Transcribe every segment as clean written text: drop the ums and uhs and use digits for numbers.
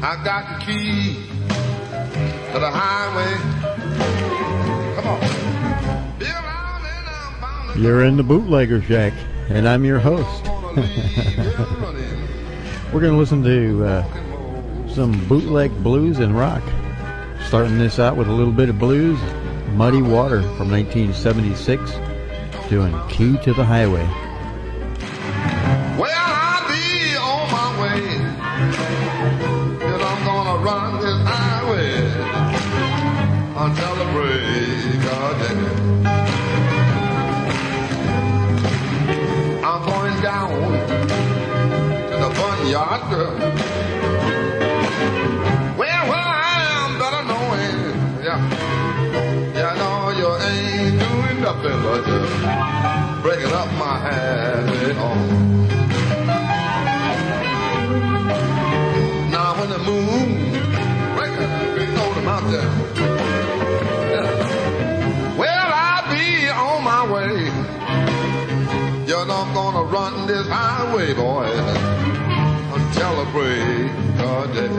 I got the key to the highway. Come on. You're in the Bootlegger Shack, and I'm your host. We're going to listen to some bootleg blues and rock. Starting this out with a little bit of blues, Muddy Water from 1976, doing Key to the Highway. Well, I'll be on my way, and I'm gonna run this highway until the break of day. I'm going down to the barnyard, girl. Well, where I am, better knowing, yeah. Yeah, no, you ain't doing nothing but just breaking up my habit on. Now when the moon breaks over the mountain, yeah. Well, I'll be on my way. You know I'm gonna run this highway, boy, until the break of day.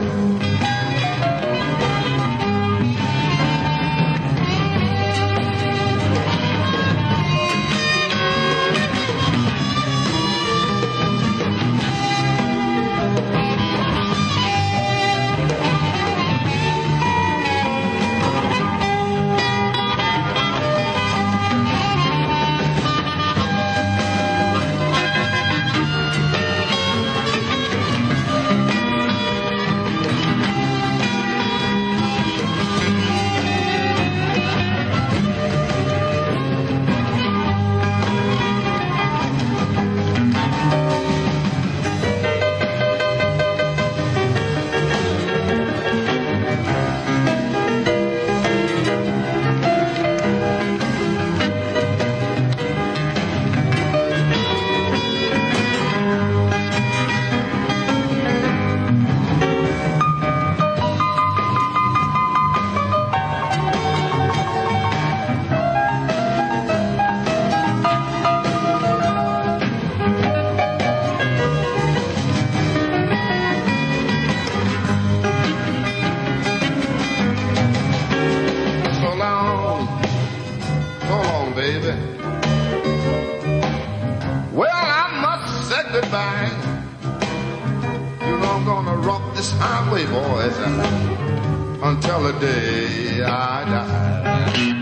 Until the day I die.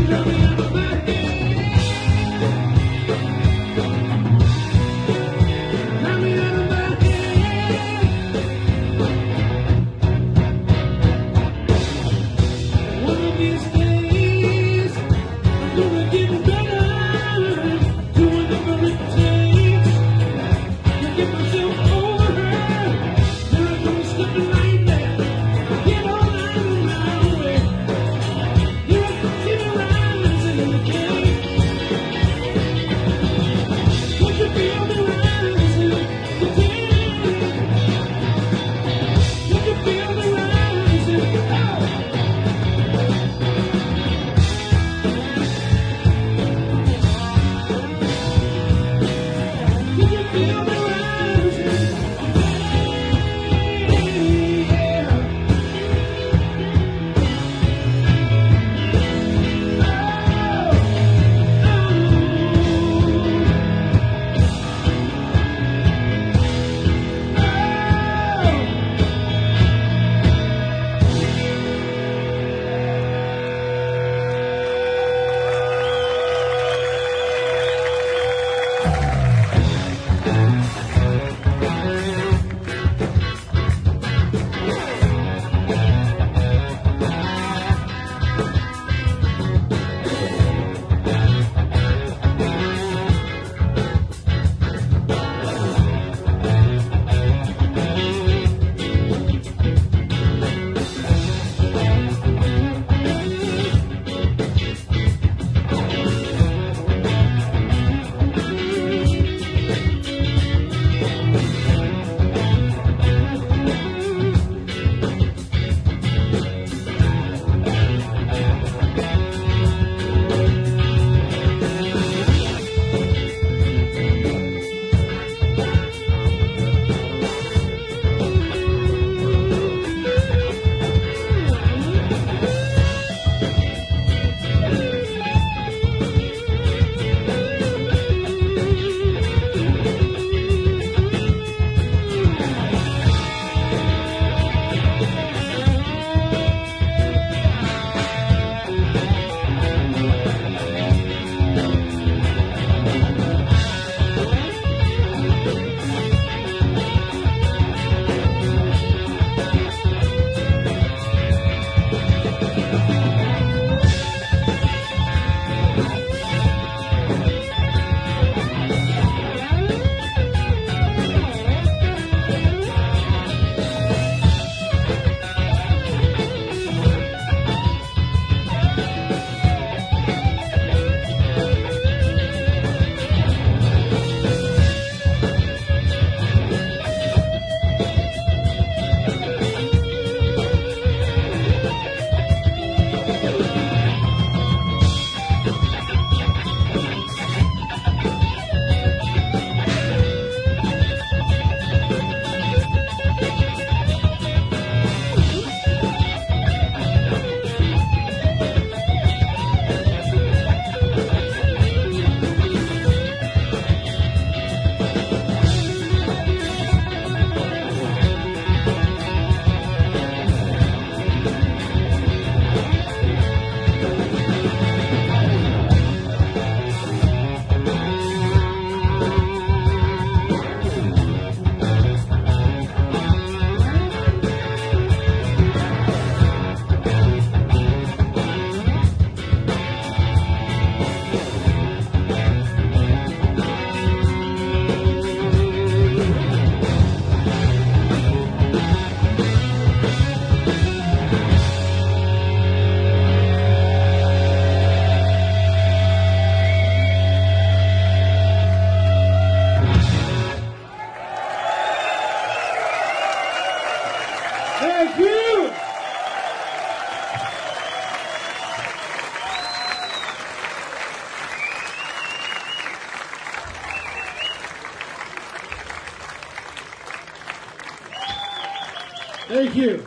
Thank you.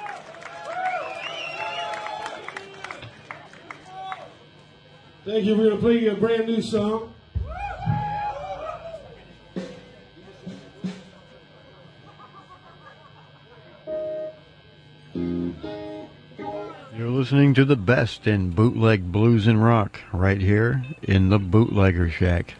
Thank you. We're going to play you a brand new song. You're listening to the best in bootleg blues and rock right here in the Bootlegger Shack.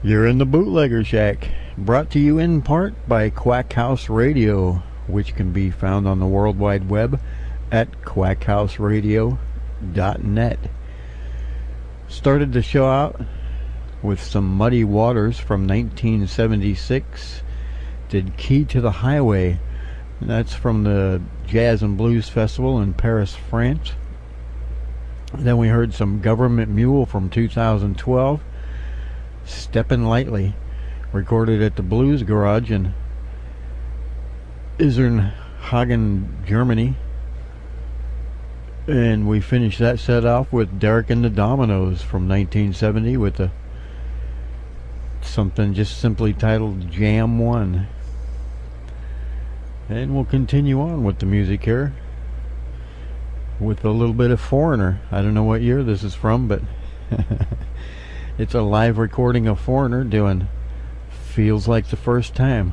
You're in the Bootlegger Shack, brought to you in part by Quack House Radio, which can be found on the World Wide Web at quackhouseradio.net. Started the show out with some Muddy Waters from 1976. Did Key to the Highway. That's from the Jazz and Blues Festival in Paris, France. Then we heard some Government Mule from 2012. Steppin' Lightly, recorded at the Blues Garage in Isernhagen, Germany. And we finished that set off with Derek and the Dominoes from 1970 with something just simply titled Jam 1. And we'll continue on with the music here with a little bit of Foreigner. I don't know what year this is from, but it's a live recording of Foreigner doing Feels Like the First Time.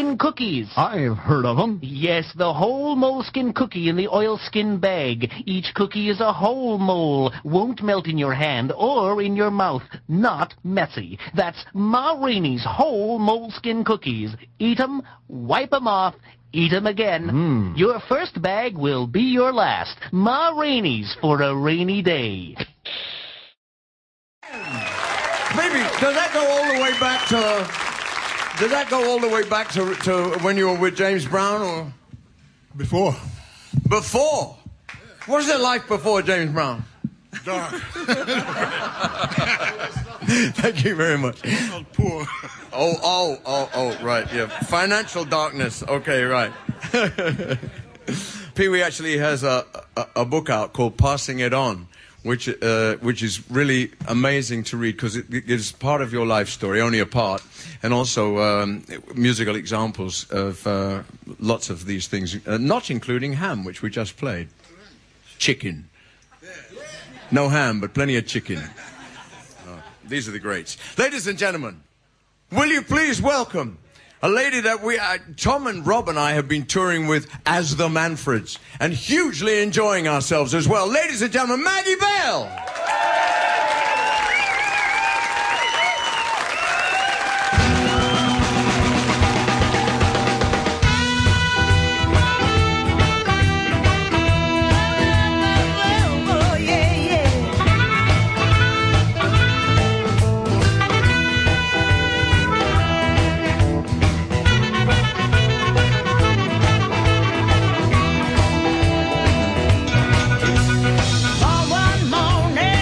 Moleskin cookies. I've heard of them. Yes, the whole moleskin cookie in the oilskin bag. Each cookie is a whole mole. Won't melt in your hand or in your mouth. Not messy. That's Ma Rainey's whole moleskin cookies. Eat 'em, wipe 'em off, eat 'em again. Your first bag will be your last. Ma Rainey's for a rainy day. Maybe, does that go all the way back to... Does that go all the way back to when you were with James Brown, or...? Before. Before? What was it like before James Brown? Dark. Thank you very much. Poor. Oh, right, yeah. Financial darkness. Okay, right. Pee Wee actually has a book out called Passing It On, which is really amazing to read because it gives part of your life story, only a part, and also musical examples of lots of these things, not including ham, which we just played. Chicken. No ham, but plenty of chicken. These are the greats. Ladies and gentlemen, will you please welcome a lady that Tom and Rob and I have been touring with as the Manfreds and hugely enjoying ourselves as well. Ladies and gentlemen, Maggie Bell. One morning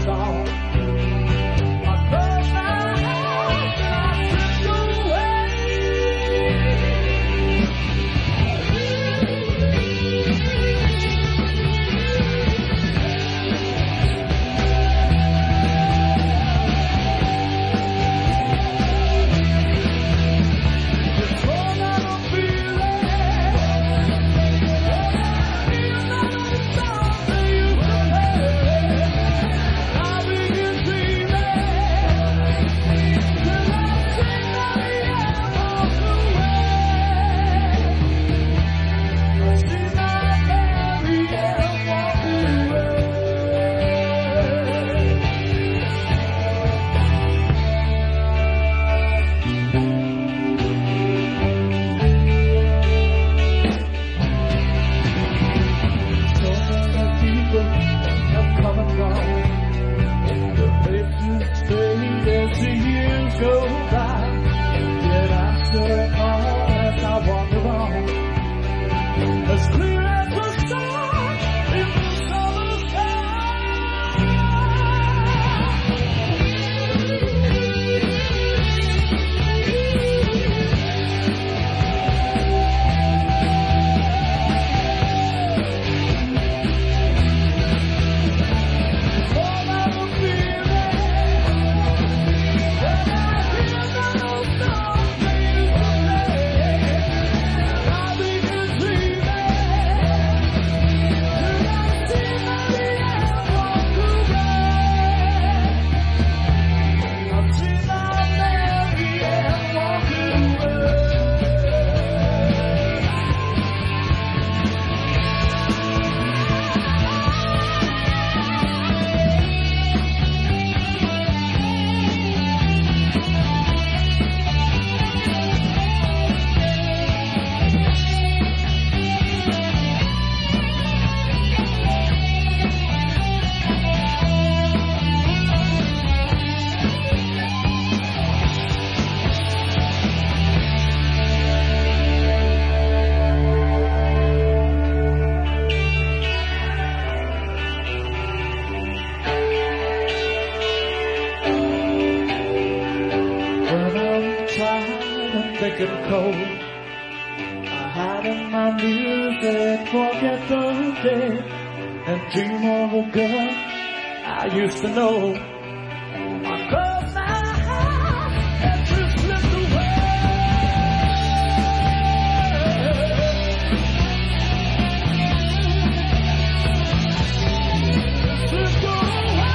thinking cold. I hide in my music, forget the day, and dream of a girl I used to know. I close my eyes and just slipped away. Slipped away.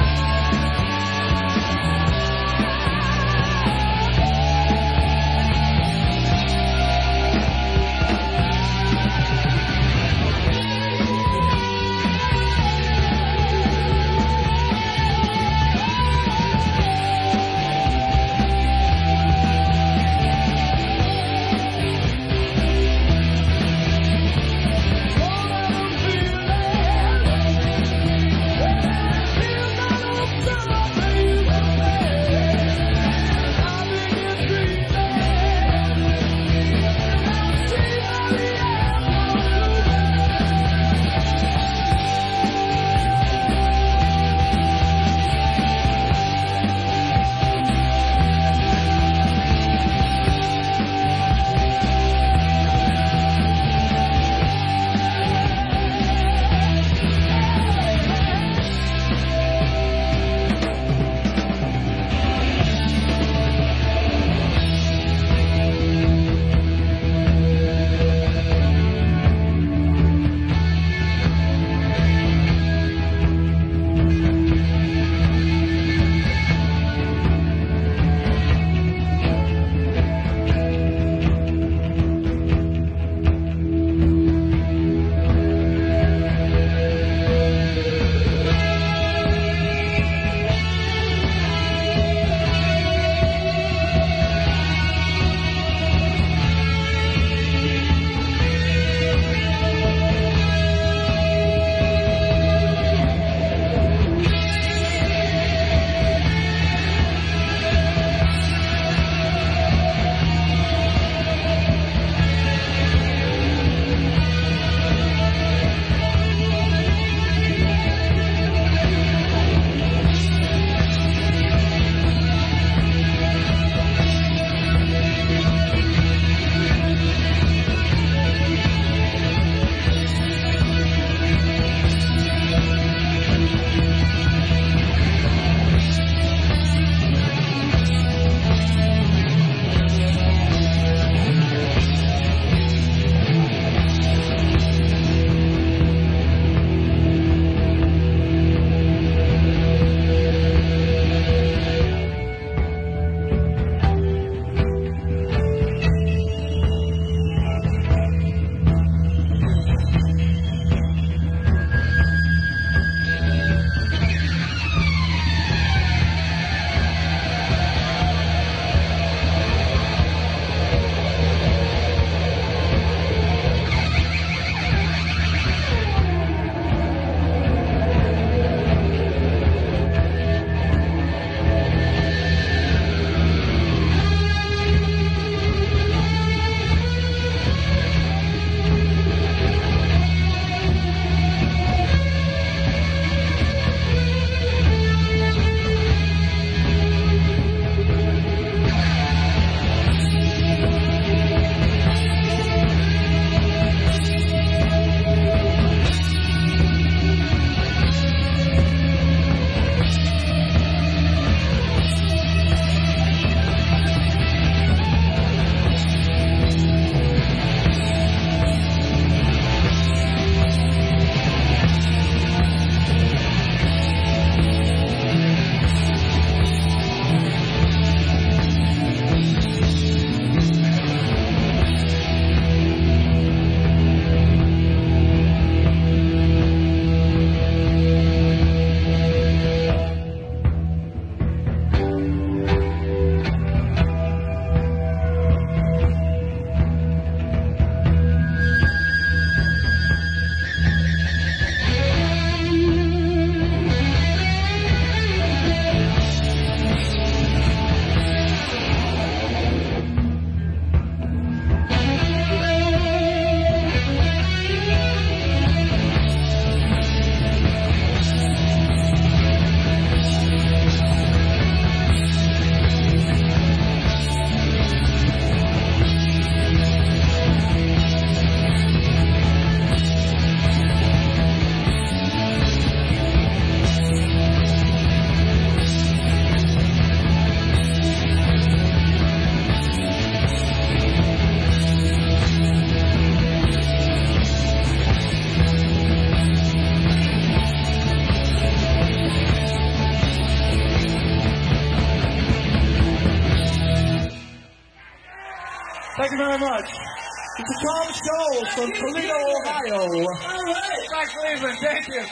Thank you very much. It's Tom Scholes from Toledo, Ohio. All right. Back Cleveland. Thank you.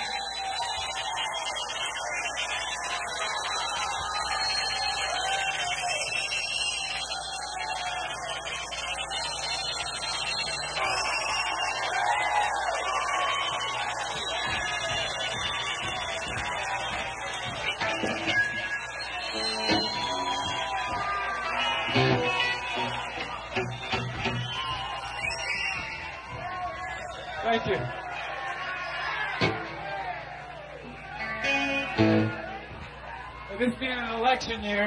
Thank you. This being an election year,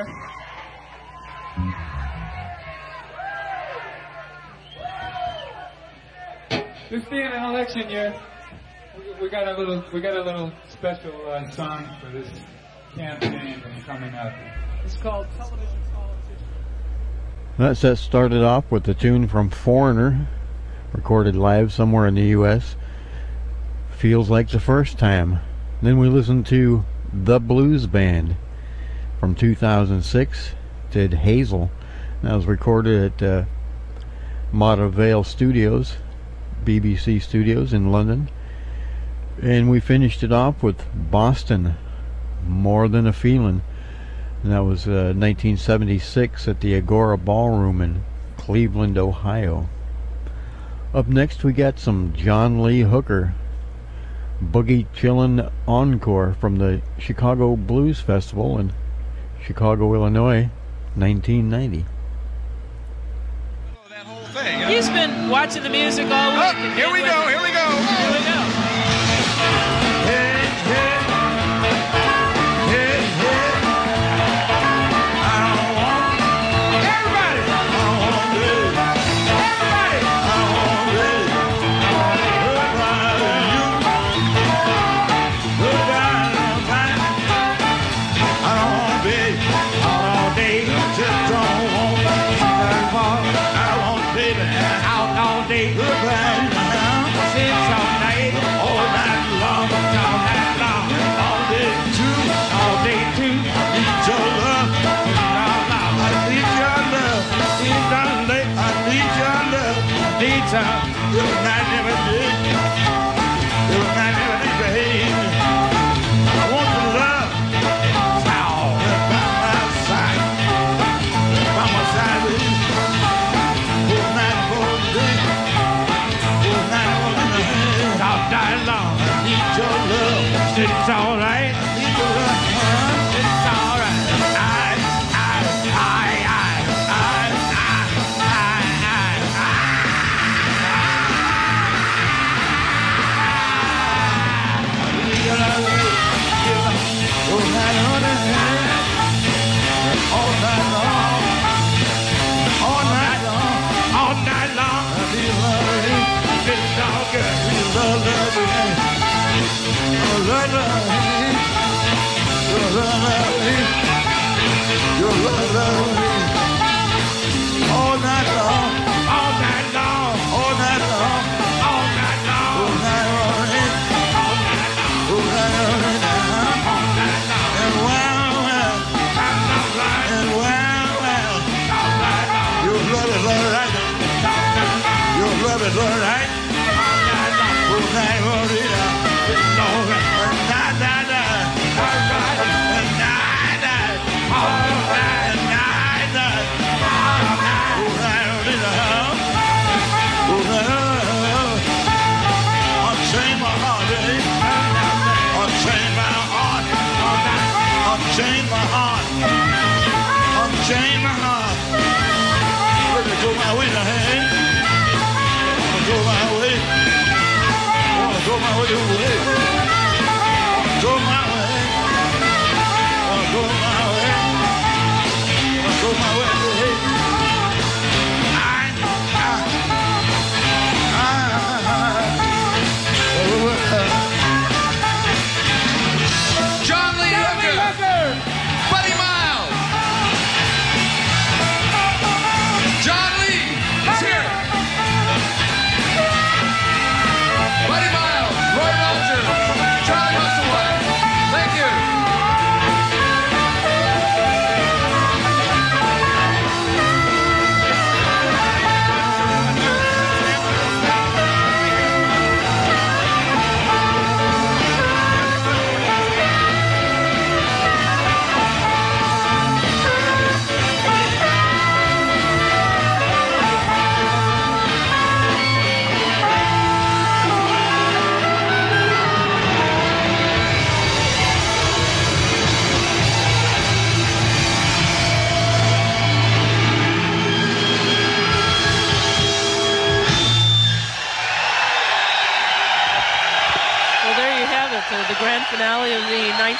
we got a little special song for this campaign that's coming up. It's called Television Politician. That set started off with the tune from Foreigner, recorded live somewhere in the U.S. Feels Like the First Time. Then we listened to The Blues Band from 2006, did Hazel. That was recorded at Maida Vale Studios, BBC Studios in London. And we finished it off with Boston, More Than a Feeling. And that was 1976 at the Agora Ballroom in Cleveland, Ohio. Up next we got some John Lee Hooker, Boogie Chillin' Encore from the Chicago Blues Festival in Chicago, Illinois, 1990. He's been watching the music all week. Oh, here we go. Here we go. It's all right. It's all right. All night long. It's all good. All night long, all night long, all night long, all night long, all night long, and well, your love is all right, your love is all right, all night long, Unchain my heart. Let me go my way to hang. Wanna go my way. Wanna go my way away. Wanna go my way. Wanna go my way. Wanna go my way away. John Lee Hooker. Buddy Miles. John Lee is here. Buddy Miles, Roy Walter.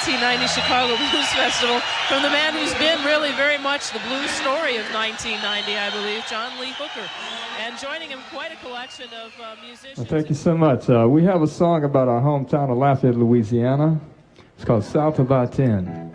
1990 Chicago Blues Festival from the man who's been really very much the blues story of 1990, I believe, John Lee Hooker. And joining him, quite a collection of musicians. Well, thank you so much. We have a song about our hometown of Lafayette, Louisiana. It's called South of I-10.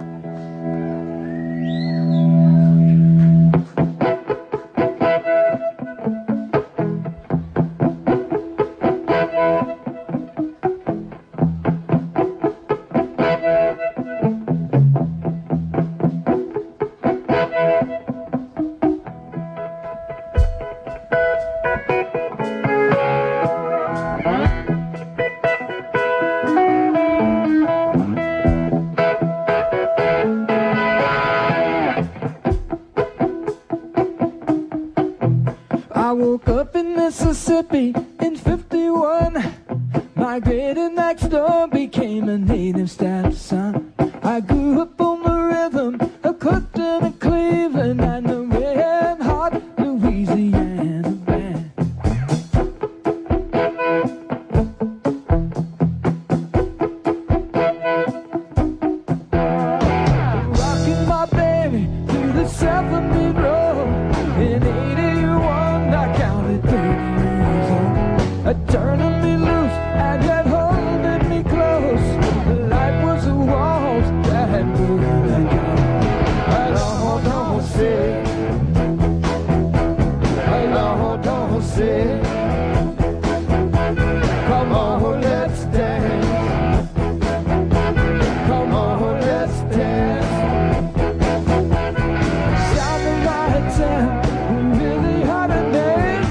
I woke up in Mississippi in 51. Migrated next door, became a native stepson. I grew up on the rhythm of Clifton and Cleveland and the red hot Louisiana band. Rocking my baby through the 70 road in 81. I counted 30 years old. Turning me loose and yet holding me close. Life was a waltz that moved and I don't say, don't say. Come on, let's dance. Come on, let's dance. Sound the lights and really hot and dance.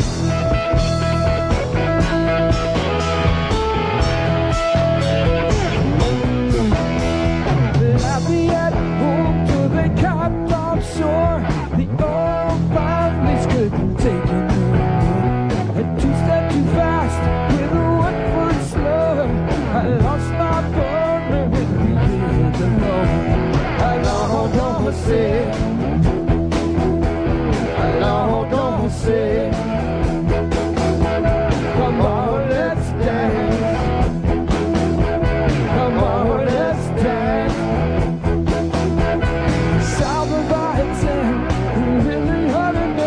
Lafayette home till they capped offshore. The oil families couldn't take it no more. A two-step too fast with a 1 foot slow. I lost my partner when we hit the road. Don't say, don't say. Come on, let's dance. Come on, let's dance. South of I-10, really hot and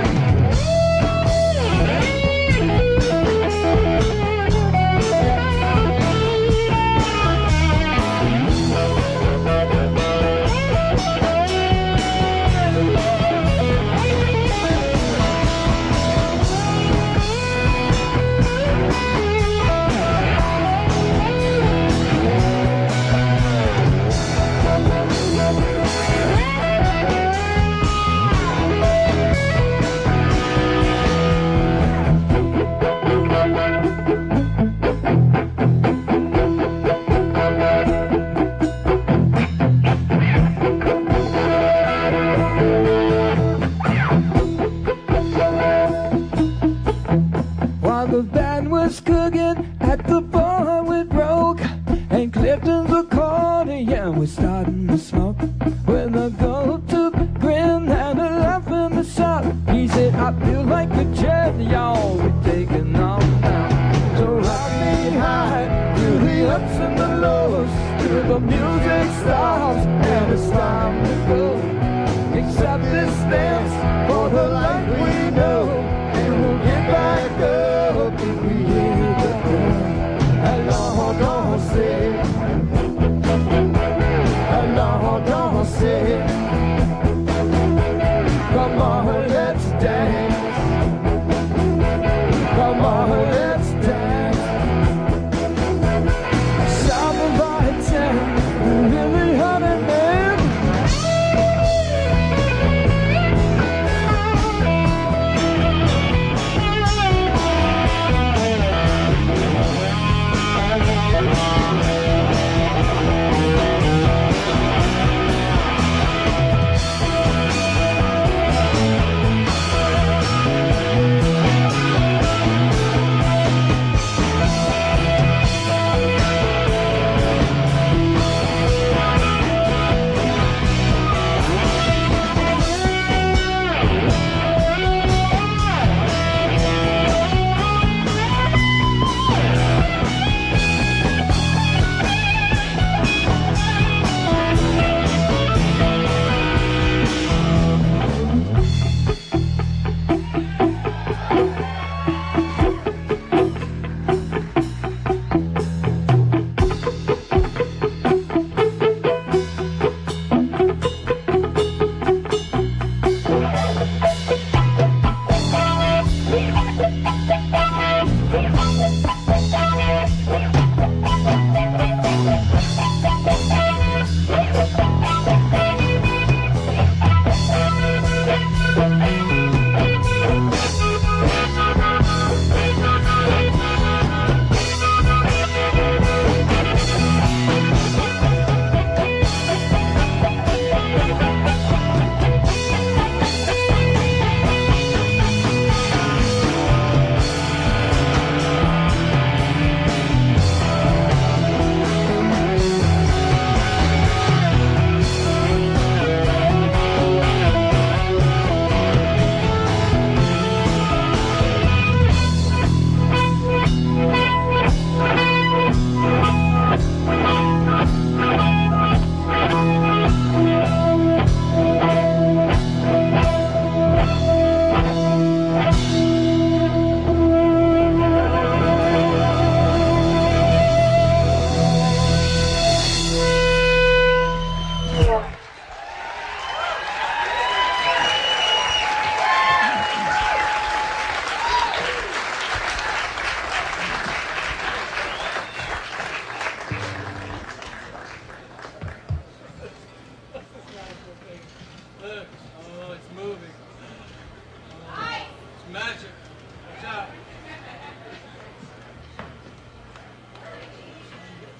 While the band was cooking at the bar we broke, and Clifton's accordion was starting to smoke. With a go-to grin and a laugh in the shop, he said, I feel like a jet, y'all, we're taking off now. So rock me high through the ups and the lows, till the music stops and it's time to go. Accept this dance for the life we know, and we'll get back up if we hit the ground. Hello, don't say. Hello, don't say. Come on, let's dance. Come on, let's dance. South of I-10, really hot and man.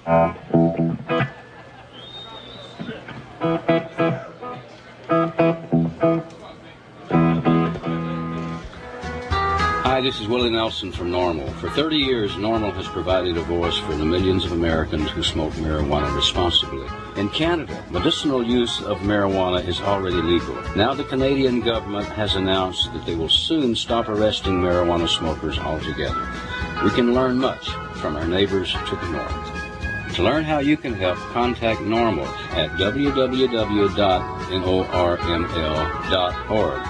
Hi, this is Willie Nelson from Normal. For 30 years, Normal has provided a voice for the millions of Americans who smoke marijuana responsibly. In Canada, medicinal use of marijuana is already legal. Now the Canadian government has announced that they will soon stop arresting marijuana smokers altogether. We can learn much from our neighbors to the north. To learn how you can help, contact Normal at www.norml.org.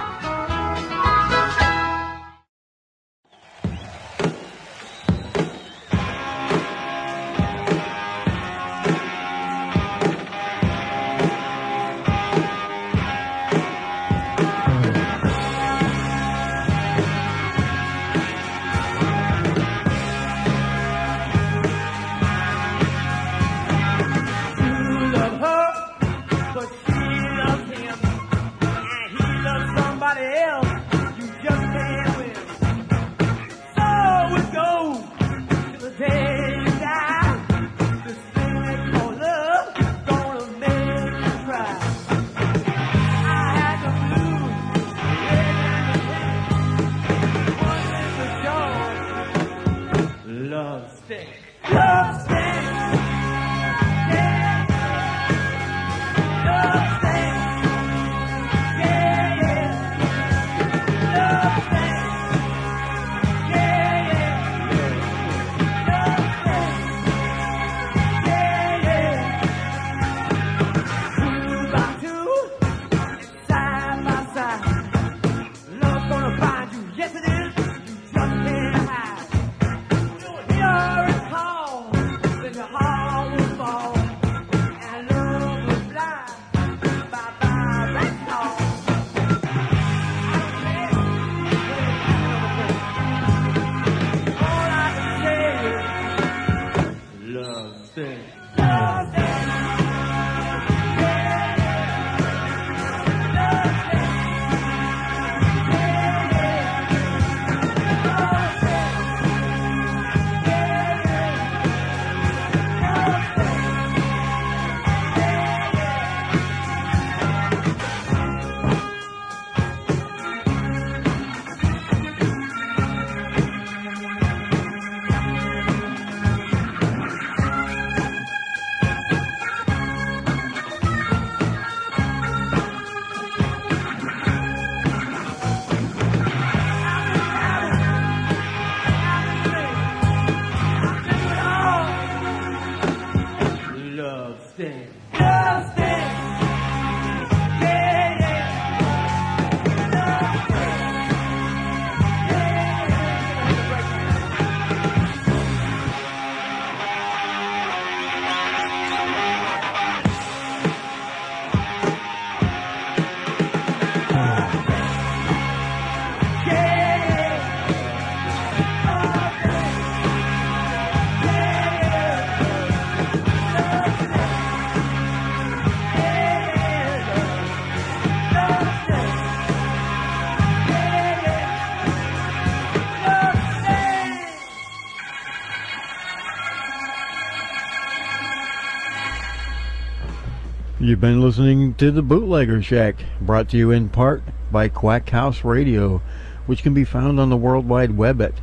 You've been listening to the Bootlegger Shack, brought to you in part by Quack House Radio, which can be found on the World Wide Web at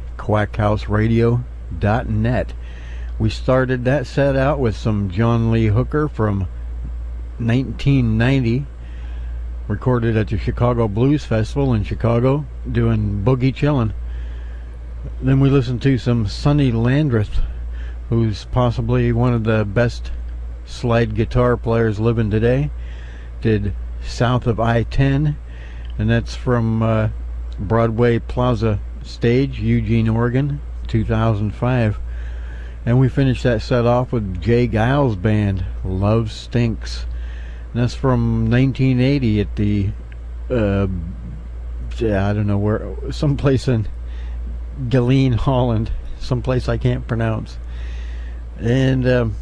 quackhouseradio.net. We started that set out with some John Lee Hooker from 1990, recorded at the Chicago Blues Festival in Chicago, doing Boogie Chillin'. Then we listened to some Sonny Landreth, who's possibly one of the best slide guitar players living today, did South of I-10, and that's from Broadway Plaza Stage, Eugene, Oregon, 2005. And we finished that set off with Jay Giles Band, Love Stinks. And that's from 1980 at the, I don't know where, someplace in Geleen, Holland, someplace I can't pronounce. And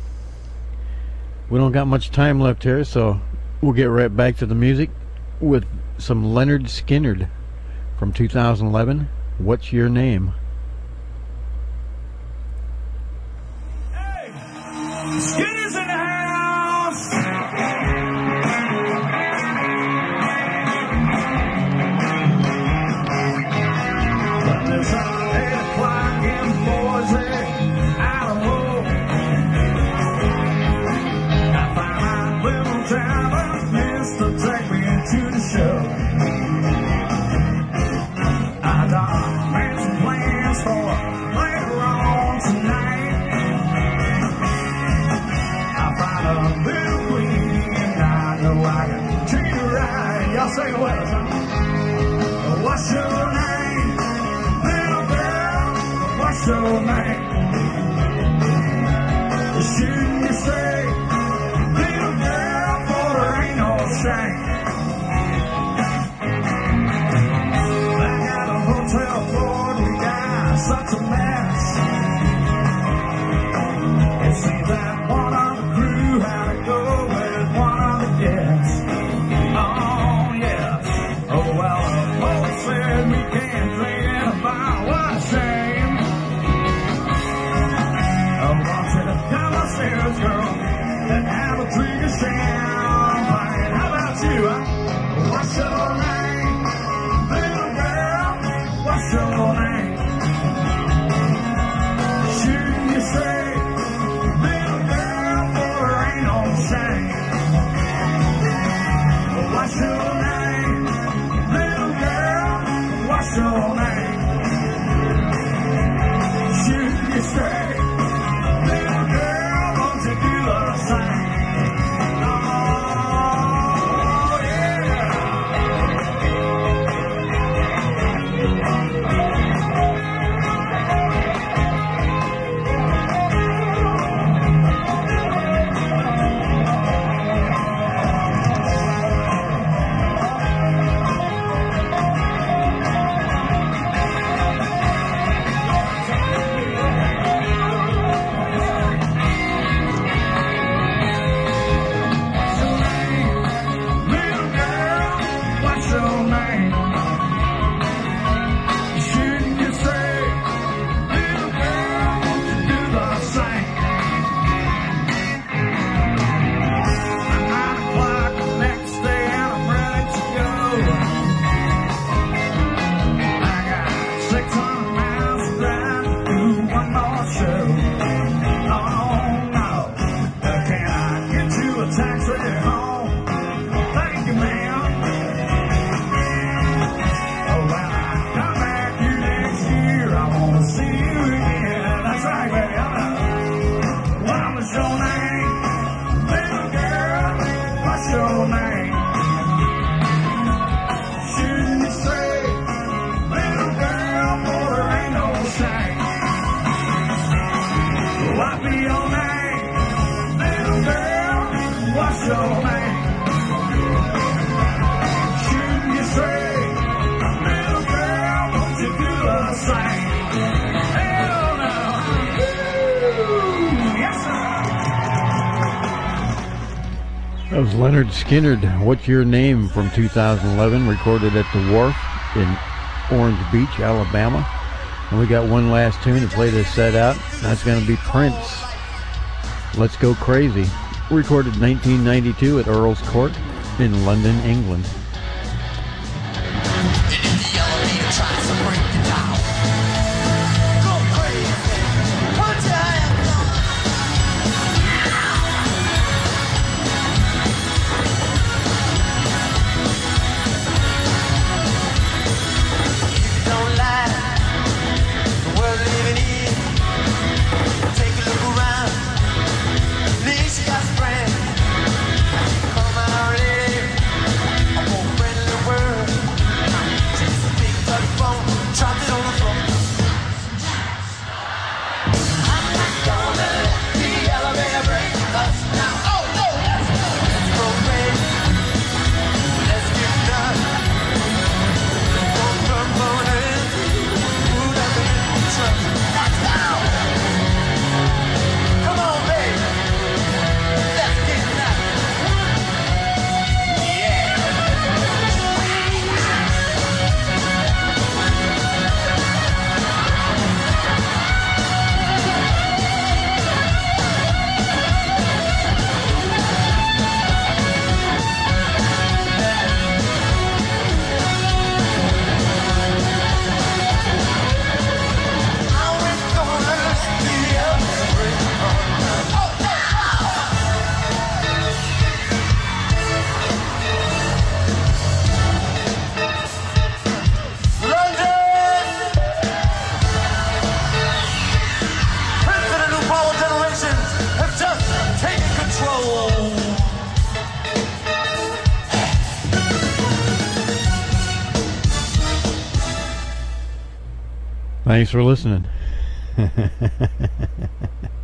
we don't got much time left here, so we'll get right back to the music with some Leonard Skinner from 2011, What's Your Name? Hey! know I can treat you right. Y'all sing it with us, huh? What's your name, little girl? What's your name? Shooting you straight, little girl, for there ain't no shame. Back at the hotel floor, we got such a mess. It seems that one of the crew had to go with one of the guests. Oh, yes. Oh, well, the folks said we can't drink in a bar. What a shame. I want you to come upstairs, girl, and have a drink of champagne. How about you, huh? What's your name, little girl? What's your name? Shooting you straight, little girl, for there ain't no shame. What's your name, little girl? What's your name? Shooting you straight. That was Leonard Skinnard, What's Your Name, from 2011, recorded at the Wharf in Orange Beach, Alabama. And we got one last tune to play this set out. That's going to be Prince, Let's Go Crazy, recorded 1992 at Earl's Court in London, England. Thanks for listening.